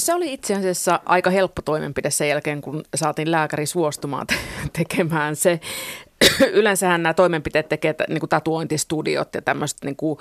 se oli itse asiassa aika helppo toimenpide sen jälkeen, kun saatiin lääkäri suostumaan tekemään se. Yleensähän nämä toimenpiteet tekee niin kuin tatuointistudiot ja tämmöiset, niin kuin,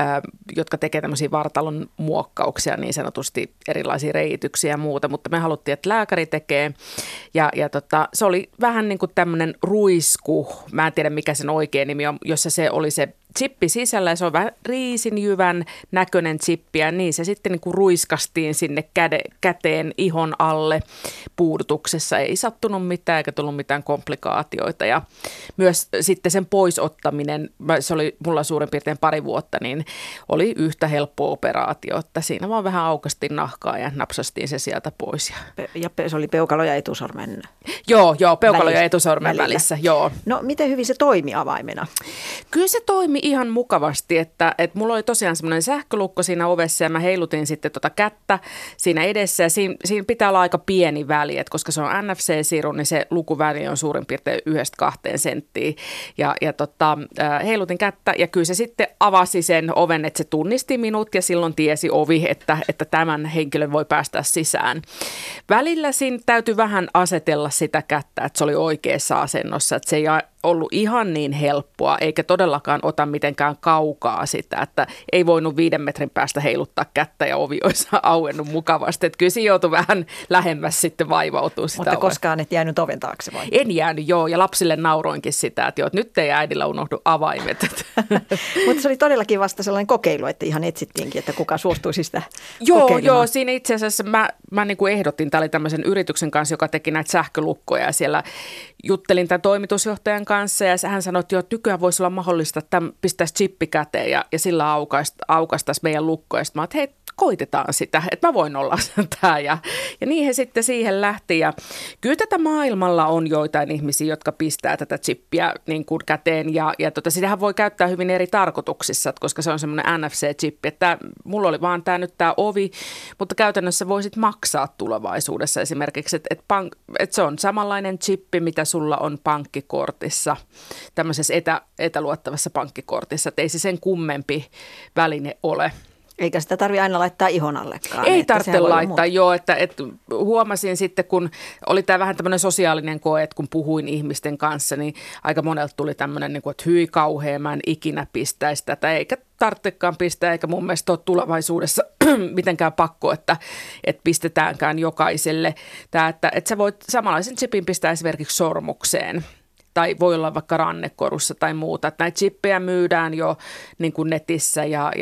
jotka tekee tämmöisiä vartalon muokkauksia, niin sanotusti erilaisia reiityksiä ja muuta, mutta me haluttiin, että lääkäri tekee ja se oli vähän niin kuin tämmöinen ruisku, mä en tiedä mikä sen oikea nimi on, jossa se oli se chippi sisällä ja se on vähän riisinjyvän näköinen chippi ja niin se sitten niin kuin ruiskastiin sinne käteen ihon alle puudutuksessa. Ei sattunut mitään eikä tullut mitään komplikaatioita ja myös sitten sen poisottaminen, se oli mulla suurin piirtein 2 vuotta, niin oli yhtä helppo operaatio, että siinä vaan vähän aukastiin nahkaa ja napsastiin se sieltä pois. Ja se oli peukalo ja etusormen Joo, peukalo ja etusormen välissä, joo. No miten hyvin se toimi avaimena? Kyllä se toimi ihan mukavasti, että mulla oli tosiaan semmoinen sähkölukko siinä ovessa ja mä heilutin sitten kättä siinä edessä ja siinä pitää olla aika pieni väli, että koska se on NFC-siru, niin se lukuväli on suurin piirtein 1-2 senttiä ja heilutin kättä ja kyllä se sitten avasi sen oven, että se tunnisti minut ja silloin tiesi ovi, että tämän henkilön voi päästä sisään. Välillä siinä täytyy vähän asetella sitä kättä, että se oli oikeassa asennossa, että se ei ollut ihan niin helppoa, eikä todellakaan ota mitenkään kaukaa sitä, että ei voinut 5 metrin päästä heiluttaa kättä ja ovi olisi auennut mukavasti. Että kyllä siinä joutui vähän lähemmäs sitten vaivautua sitä. Mutta koskaan et jäänyt oven taakse vai? En jäänyt, joo, ja lapsille nauroinkin sitä, että nyt ei äidillä unohdu avaimet. Mutta se oli todellakin vasta sellainen kokeilu, että ihan etsittiinkin, että kuka suostuisi sitä kokeilemaan. Joo, siinä itse asiassa mä niin kuin ehdotin, tämä oli tämmöisen yrityksen kanssa, joka teki näitä sähkölukkoja ja siellä juttelin tämän toimitusjohtajan kanssa ja hän sanoi, että nykyään voisi olla mahdollista, että pistäisi chippi käteen ja sillä aukaistaisi meidän lukko. Ja sitten mä hei, koitetaan sitä, että mä voin olla tämä. Ja niin he sitten siihen lähti. Ja kyllä tätä maailmalla on joitain ihmisiä, jotka pistää tätä chippiä niin kuin käteen. Ja sitähän voi käyttää hyvin eri tarkoituksissa, koska se on semmoinen NFC-chippi. Että mulla oli vaan tämä ovi, mutta käytännössä voisit maksaa tulevaisuudessa esimerkiksi, että se on samanlainen chippi, mitä sulla on pankkikortissa, tämmöisessä etäluottavassa pankkikortissa. Että ei se sen kummempi väline ole. Eikä sitä tarvitse aina laittaa ihon allekaan. Ei tarvitse laittaa, joo. Että huomasin sitten, kun oli tämä vähän tämmöinen sosiaalinen koe, että kun puhuin ihmisten kanssa, niin aika monelta tuli tämmöinen, että hyi kauhea, mä en ikinä pistäisi tätä, eikä tarvitsekaan pistää, eikä mun mielestä ole tulevaisuudessa mitenkään pakko, että pistetäänkään jokaiselle. Että sä voit samanlaisen chipin pistää esimerkiksi sormukseen. Tai voi olla vaikka rannekorussa tai muuta. Että näitä chippejä myydään jo niin kuin netissä ja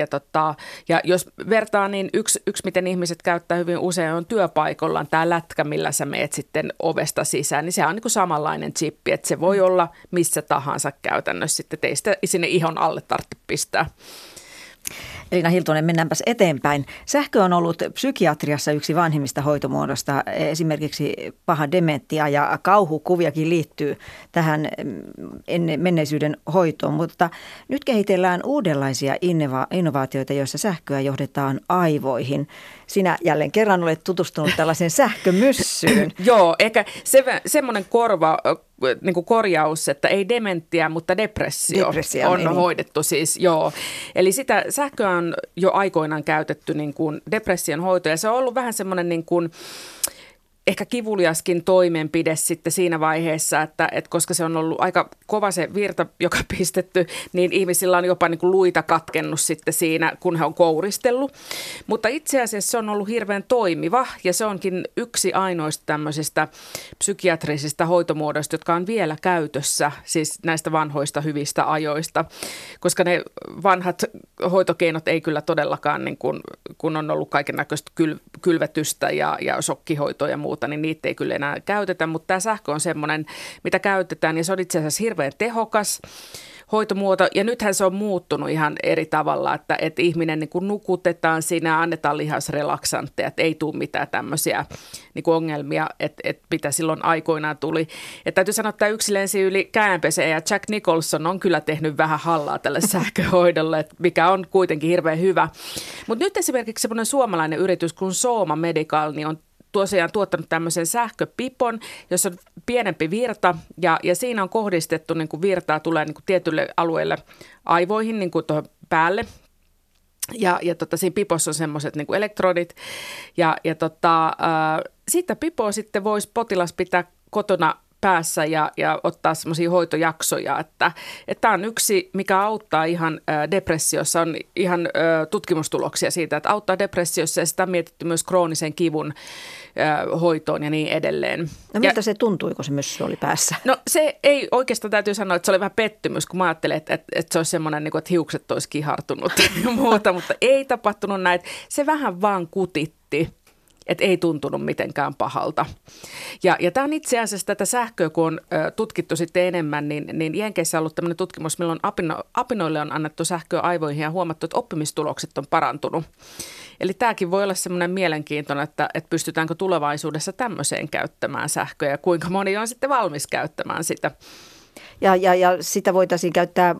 jos vertaa, niin yksi miten ihmiset käyttää hyvin usein on työpaikallaan tämä lätkä, millä sä meet sitten ovesta sisään, niin se on niin kuin samanlainen chippi, että se voi olla missä tahansa käytännössä sitten, ei sitä sinne ihon alle tarvitse pistää. Elina Hiltunen, mennäänpäs eteenpäin. Sähkö on ollut psykiatriassa yksi vanhimmista hoitomuodosta. Esimerkiksi paha dementia ja kauhukuviakin liittyy tähän menneisyyden hoitoon, mutta nyt kehitellään uudenlaisia innovaatioita, joissa sähköä johdetaan aivoihin. Sinä jälleen kerran olet tutustunut tällaiseen sähkömyssyyn. Joo, ehkä semmoinen niin kuin korjaus, että ei dementia, mutta depressio on hoidettu siis, joo. Eli sitä sähköä on jo aikoinaan käytetty niin kuin depression hoito ja se on ollut vähän semmoinen niin kuin ehkä kivuliaskin toimenpide sitten siinä vaiheessa, että koska se on ollut aika kova se virta, joka pistetty, niin ihmisillä on jopa niin kuin luita katkennut sitten siinä, kun he on kouristellut. Mutta itse asiassa se on ollut hirveän toimiva ja se onkin yksi ainoista tämmöisistä psykiatrisista hoitomuodoista, jotka on vielä käytössä, siis näistä vanhoista hyvistä ajoista, koska ne vanhat hoitokeinot ei kyllä todellakaan, niin kun on ollut kaikennäköistä kylvetystä ja shokkihoitoa ja muuta, niin niitä ei kyllä enää käytetä, mutta tämä sähkö on semmoinen, mitä käytetään ja se on itse asiassa hirveän tehokas hoitomuoto ja nythän se on muuttunut ihan eri tavalla, että ihminen niin kuin nukutetaan siinä, annetaan lihasrelaksantteja, että ei tule mitään tämmöisiä niin kuin ongelmia, että mitä silloin aikoinaan tuli. Että täytyy sanoa, että yksi lensi yli käänpeseen ja Jack Nicholson on kyllä tehnyt vähän hallaa tälle sähköhoidolle, mikä on kuitenkin hirveän hyvä. Mutta nyt esimerkiksi semmoinen suomalainen yritys kuin Sooma Medical, niin on tosiaan tuottanut tämmöisen sähköpipon, jossa on pienempi virta ja siinä on kohdistettu niin kuin virtaa tulee niin kuin tietylle alueelle aivoihin niin kuin tuohon päälle. Ja siinä pipossa on semmoiset niin kuin elektrodit ja siitä pipoa sitten voisi potilas pitää kotona päässä ja ottaa semmoisia hoitojaksoja, että tämä on yksi, mikä auttaa ihan depressiossa, on ihan tutkimustuloksia siitä, että auttaa depressiossa ja sitä on mietitty myös kroonisen kivun hoitoon ja niin edelleen. No miltä se tuntui, kun se myssy oli päässä? No se ei oikeastaan, täytyy sanoa, että se oli vähän pettymys, kun mä ajattelin, että se olisi semmoinen, että hiukset olisi kihartunut ja muuta, mutta ei tapahtunut näin. Se vähän vaan kutitti. Että ei tuntunut mitenkään pahalta. Ja tämä on itse asiassa tätä sähköä, kun on tutkittu sitten enemmän, niin Jenkeissä on ollut tämmöinen tutkimus, milloin apinoille on annettu sähköä aivoihin ja huomattu, että oppimistulokset on parantunut. Eli tämäkin voi olla semmoinen mielenkiintoinen, että pystytäänkö tulevaisuudessa tämmöiseen käyttämään sähköä ja kuinka moni on sitten valmis käyttämään sitä. Ja sitä voitaisiin käyttää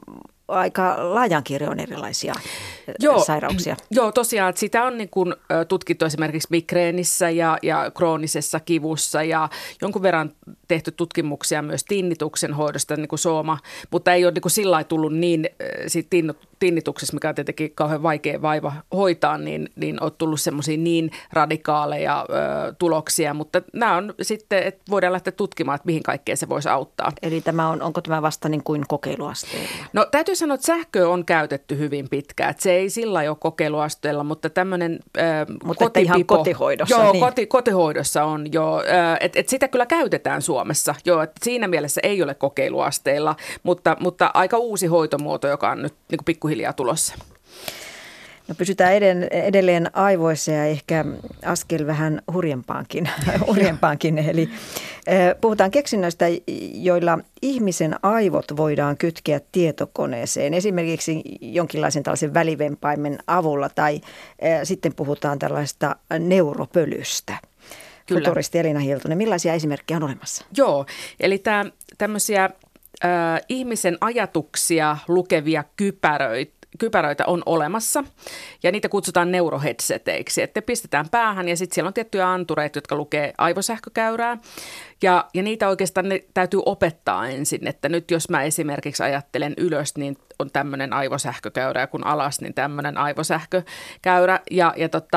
aika laajan kirjon erilaisia sairauksia. Joo, tosiaan, että sitä on niin kuin tutkittu esimerkiksi migreenissä ja kroonisessa kivussa ja jonkun verran tehty tutkimuksia myös tinnituksen hoidosta, niin kuin sooma, mutta ei ole niin kuin sillä lailla tullut niin siitä tinnituksessa, mikä on tietenkin kauhean vaikea vaiva hoitaa, niin on tullut semmoisia niin radikaaleja tuloksia, mutta nämä on sitten, että voidaan lähteä tutkimaan, että mihin kaikkeen se voisi auttaa. Eli onko tämä vasta niin kuin kokeiluasteella? No täytyy sanoa, että sähköä on käytetty hyvin pitkään, että se ei sillä ole kokeiluasteella, mutta tämmöinen mutta ihan kotihoidossa. Joo, niin. kotihoidossa on jo, että sitä kyllä käytetään Suomessa, joo, että siinä mielessä ei ole kokeiluasteilla, mutta aika uusi hoitomuoto, joka on nyt niin kuin pikkuhiljaa tulossa. No pysytään edelleen aivoissa ja ehkä askel vähän hurjempaankin. Eli puhutaan keksinnöistä, joilla ihmisen aivot voidaan kytkeä tietokoneeseen, esimerkiksi jonkinlaisen tällaisen välivempaimen avulla tai sitten puhutaan tällaista neuropölystä. Kyllä. Futuristi Elina Hiltunen, millaisia esimerkkejä on olemassa? Joo, eli tämmöisiä ihmisen ajatuksia lukevia kypäröitä on olemassa ja niitä kutsutaan neuroheadseteiksi, että pistetään päähän ja sitten siellä on tiettyjä antureita, jotka lukee aivosähkökäyrää ja niitä oikeastaan ne täytyy opettaa ensin, että nyt jos mä esimerkiksi ajattelen ylös, niin on tämmöinen aivosähkökäyrä ja kun alas, niin tämmöinen aivosähkökäyrä ja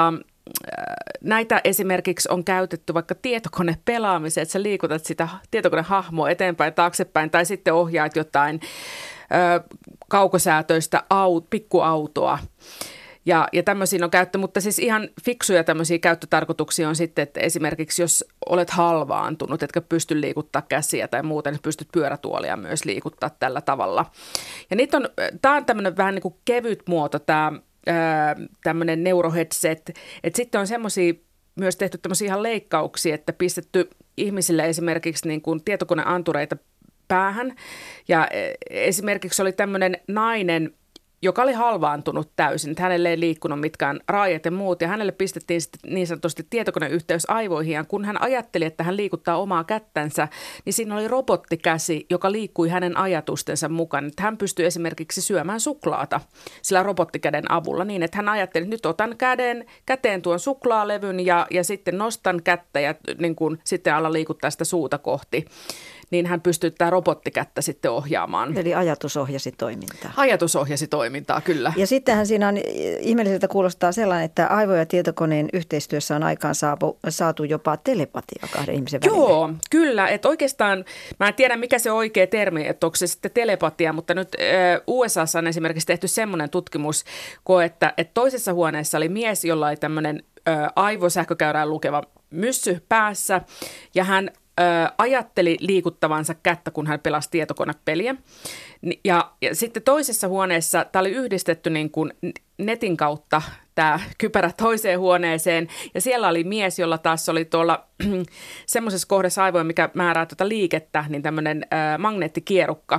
näitä esimerkiksi on käytetty vaikka tietokonepelaamiseen, että sä liikutat sitä tietokonehahmoa eteenpäin, taaksepäin tai sitten ohjaat jotain kaukosäätöistä pikkuautoa. Ja tämmöisiä on käyttö, mutta siis ihan fiksuja tämmöisiä käyttötarkoituksia on sitten, että esimerkiksi jos olet halvaantunut, etkä pysty liikuttaa käsiä tai muuten, niin pystyt pyörätuolia myös liikuttaa tällä tavalla. Ja tämä on tämmöinen vähän niin kuin kevyt muoto, tämmöinen neuroheadset, että sitten on semmoisia myös tehty tämmöisiä ihan leikkauksia, että pistetty ihmisille esimerkiksi niin kuin tietokoneantureita päähän ja esimerkiksi oli tämmöinen nainen, joka oli halvaantunut täysin, että hänelle ei liikkunut mitkään raajat ja muut ja hänelle pistettiin sitten niin sanotusti tietokoneyhteys aivoihin ja kun hän ajatteli, että hän liikuttaa omaa kättänsä, niin siinä oli robottikäsi, joka liikkui hänen ajatustensa mukaan. Että hän pystyi esimerkiksi syömään suklaata sillä robottikäden avulla niin, että hän ajatteli, että nyt otan käteen tuon suklaalevyn ja sitten nostan kättä ja niin kuin, sitten ala liikuttaa sitä suuta kohti. Niin hän pystyy tämä robottikättä sitten ohjaamaan. Eli ajatus ohjasi toimintaa. Ajatus ohjasi toimintaa, kyllä. Ja sittenhän siinä on ihmeelliseltä kuulostaa sellainen, että aivo- ja tietokoneen yhteistyössä on aikaan saatu jopa telepatia kahden ihmisen välillä. Joo, kyllä. Että oikeastaan, mä en tiedä mikä se oikea termi, että onko se sitten telepatia, mutta nyt USAssa on esimerkiksi tehty semmoinen tutkimuskoe, että toisessa huoneessa oli mies, jolla oli tämmöinen aivosähkökäyrään lukeva myssy päässä ja hän ajatteli liikuttavansa kättä, kun hän pelasi tietokonepeliä. Ja sitten toisessa huoneessa tämä oli yhdistetty niin kuin netin kautta tämä kypärä toiseen huoneeseen. Ja siellä oli mies, jolla taas oli tuolla semmoisessa kohdassa aivoja, mikä määrää tuota liikettä, niin tämmöinen magneettikierukka.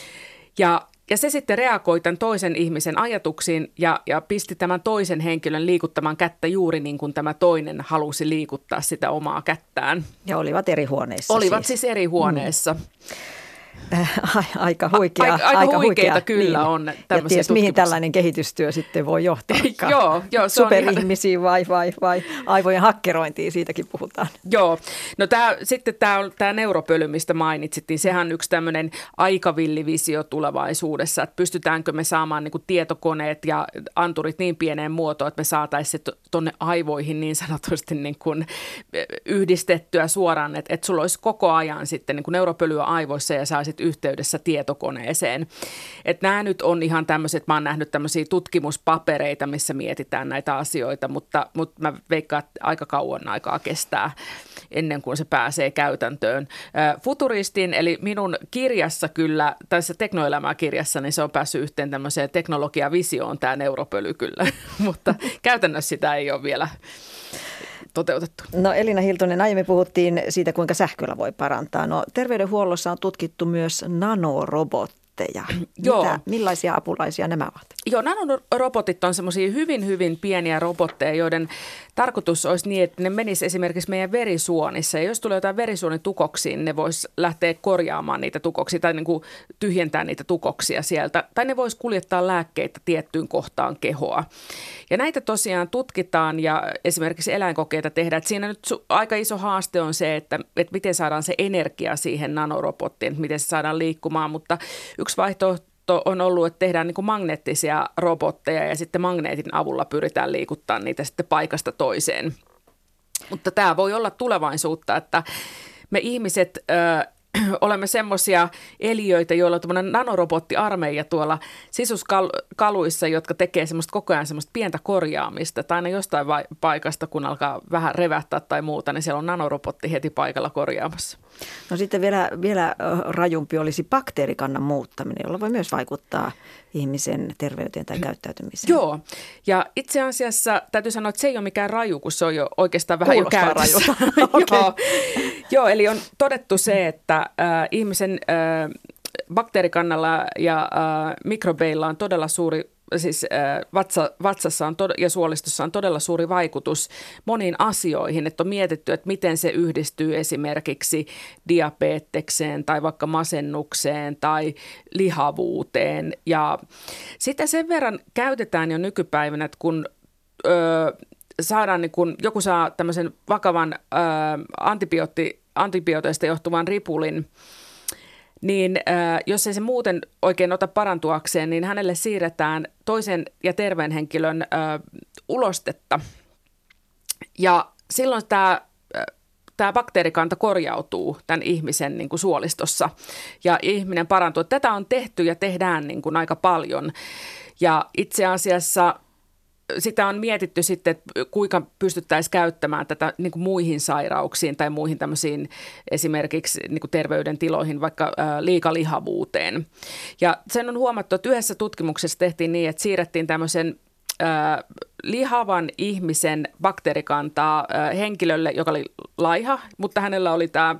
Ja se sitten reagoi tämän toisen ihmisen ajatuksiin ja pisti tämän toisen henkilön liikuttamaan kättä juuri niin kuin tämä toinen halusi liikuttaa sitä omaa kättään. Ja olivat eri huoneissa. Olivat siis eri huoneessa. Aika huikea. Aika huikeita kyllä niin. On ja ties mihin tällainen kehitystyö sitten voi johtaa. Joo, superihmisiin vai aivojen hakkerointiin, siitäkin puhutaan. Joo, no sitten tämä neuropöly, mistä mainitsit, niin sehän on yksi tämmöinen aikavillivisio tulevaisuudessa, että pystytäänkö me saamaan niin kuin tietokoneet ja anturit niin pieneen muotoon, että me saataisiin se tuonne aivoihin niin sanotusti niin kuin yhdistettyä suoraan, että sulla olisi koko ajan sitten niin kuin neuropölyä aivoissa ja saisit yhteydessä tietokoneeseen. Että nämä nyt on ihan tämmöiset, mä oon nähnyt tämmöisiä tutkimuspapereita, missä mietitään näitä asioita, mutta mä veikkaan, että aika kauan aikaa kestää ennen kuin se pääsee käytäntöön. Futuristin, eli minun kirjassa kyllä, tässä Teknoelämää-kirjassa, niin se on päässyt yhteen tämmöiseen teknologiavisioon tämä neuropöly kyllä, mutta käytännössä sitä ei ole vielä toteutettu. No Elina Hiltunen, aiemmin puhuttiin siitä, kuinka sähköllä voi parantaa. No terveydenhuollossa on tutkittu myös nanorobotteja. Millaisia apulaisia nämä ovat? Joo, nanorobotit on semmoisia hyvin, hyvin pieniä robotteja, joiden tarkoitus olisi niin, että ne menis esimerkiksi meidän verisuonissa. Ja jos tulee jotain verisuonitukoksia, niin ne vois lähteä korjaamaan niitä tukoksia tai niin kuin tyhjentää niitä tukoksia sieltä. Tai ne vois kuljettaa lääkkeitä tiettyyn kohtaan kehoa. Ja näitä tosiaan tutkitaan ja esimerkiksi eläinkokeita tehdään. Että siinä nyt aika iso haaste on se, että miten saadaan se energia siihen nanorobottiin, että miten se saadaan liikkumaan. Mutta yksi vaihtoehto on ollut, että tehdään niin kuin magneettisia robotteja ja sitten magneetin avulla pyritään liikuttamaan niitä sitten paikasta toiseen. Mutta tämä voi olla tulevaisuutta, että me ihmiset olemme semmoisia eliöitä, joilla on tämmöinen nanorobottiarmeija tuolla sisuskaluissa, jotka tekee semmoista koko ajan semmoista pientä korjaamista. Tai aina jostain paikasta, kun alkaa vähän revähtää tai muuta, niin siellä on nanorobotti heti paikalla korjaamassa. No sitten vielä rajumpi olisi bakteerikannan muuttaminen, jolla voi myös vaikuttaa ihmisen terveyteen tai käyttäytymiseen. Joo, ja itse asiassa täytyy sanoa, että se ei ole mikään raju, kun se on jo oikeastaan vähän jo käytössä. Okay. Joo, eli on todettu se, että ihmisen bakteerikannalla ja mikrobeilla on todella suuri, siis vatsassa on ja suolistossa on todella suuri vaikutus moniin asioihin, että on mietitty, että miten se yhdistyy esimerkiksi diabetekseen tai vaikka masennukseen tai lihavuuteen. Ja sitä sen verran käytetään jo nykypäivänä, että kun saadaan, niin kun joku saa tämmöisen vakavan antibiooteista johtuvan ripulin, niin jos ei se muuten oikein ota parantuakseen, niin hänelle siirretään toisen ja terveen henkilön ulostetta. Ja silloin tämä bakteerikanta korjautuu tämän ihmisen niin kuin suolistossa ja ihminen parantuu. Tätä on tehty ja tehdään niin kuin aika paljon ja itse asiassa sitä on mietitty sitten, että kuinka pystyttäisiin käyttämään tätä niin kuin muihin sairauksiin tai muihin tämmöisiin esimerkiksi niin kuin terveydentiloihin, vaikka liikalihavuuteen. Ja sen on huomattu, että yhdessä tutkimuksessa tehtiin niin, että siirrettiin tämmöisen lihavan ihmisen bakteerikantaa henkilölle, joka oli laiha, mutta hänellä oli tämä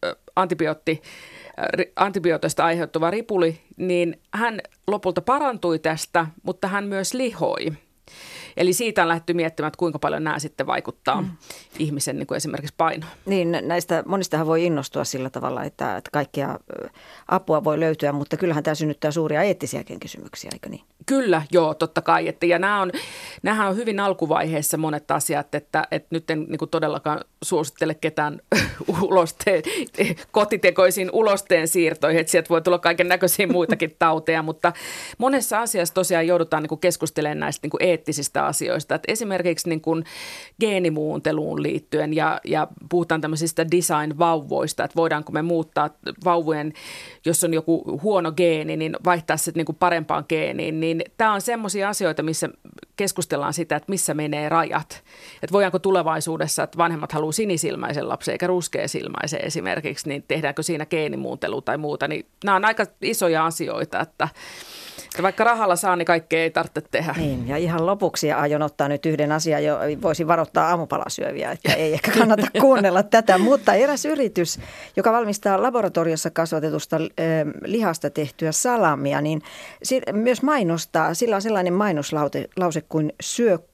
antibiootoista aiheuttava ripuli, niin hän lopulta parantui tästä, mutta hän myös lihoi. Eli siitä on lähdetty miettimään, että kuinka paljon nämä sitten vaikuttaa ihmisen niin kuin esimerkiksi painoon. Niin, monistahan voi innostua sillä tavalla, että kaikkea apua voi löytyä, mutta kyllähän tämä synnyttää suuria eettisiäkin kysymyksiä, eikö niin? Kyllä, joo, totta kai. Ja nämähän on hyvin alkuvaiheessa monet asiat, että nyt en niin kuin todellakaan suosittele ketään kotitekoisiin ulosteen siirtoihin, että sieltä voi tulla kaiken näköisiä muitakin tauteja, mutta monessa asiassa tosiaan joudutaan niin kuin keskustelemaan näistä niin kuin eettisistä asioista. Että esimerkiksi niin kuin geenimuunteluun liittyen ja puhutaan tämmöisistä design-vauvoista, että voidaanko me muuttaa vauvojen, jos on joku huono geeni, niin vaihtaa se niin kuin parempaan geeniin, niin tämä on semmoisia asioita, missä keskustellaan sitä, että missä menee rajat. Että voidaanko tulevaisuudessa, että vanhemmat haluaa sinisilmäisen lapsen eikä ruskeasilmäisen esimerkiksi, niin tehdäänkö siinä geenimuuntelua tai muuta. Niin nämä on aika isoja asioita, että vaikka rahalla saa, niin kaikkea ei tarvitse tehdä. Niin, ja ihan lopuksi aion ottaa nyt yhden asian, jo voisin varoittaa aamupalasyöviä, että ei ehkä kannata kuunnella tätä. Mutta eräs yritys, joka valmistaa laboratoriossa kasvatetusta lihasta tehtyä salamia, niin myös mainostaa. Sillä on sellainen mainoslause kuin syö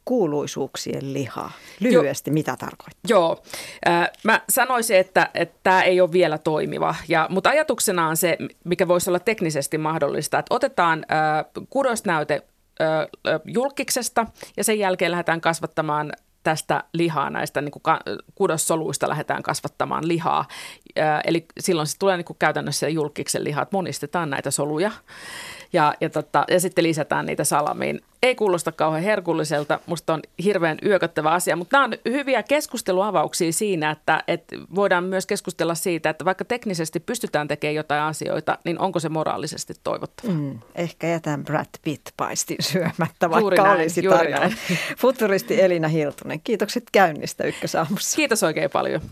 kuuluisuuksien liha. Lyhyesti, mitä tarkoittaa? Joo, mä sanoisin, että tämä ei ole vielä toimiva, mutta ajatuksena on se, mikä voisi olla teknisesti mahdollista, että otetaan kudosnäyte julkiksesta ja sen jälkeen lähdetään kasvattamaan tästä lihaa, näistä niin kuin kudossoluista lähdetään kasvattamaan lihaa. Eli silloin se tulee niin kuin käytännössä julkiksen lihaa, että monistetaan näitä soluja ja sitten lisätään niitä salamiin. Ei kuulosta kauhean herkulliselta, musta on hirveän yököttävä asia, mutta nämä on hyviä keskusteluavauksia siinä, että voidaan myös keskustella siitä, että vaikka teknisesti pystytään tekemään jotain asioita, niin onko se moraalisesti toivottavaa? Ehkä jätän Brad Pitt-paistin syömättä, vaikka olisi tarjolla. Futuristi Elina Hiltunen, kiitokset käynnistä Ykkösaamussa. Kiitos oikein paljon.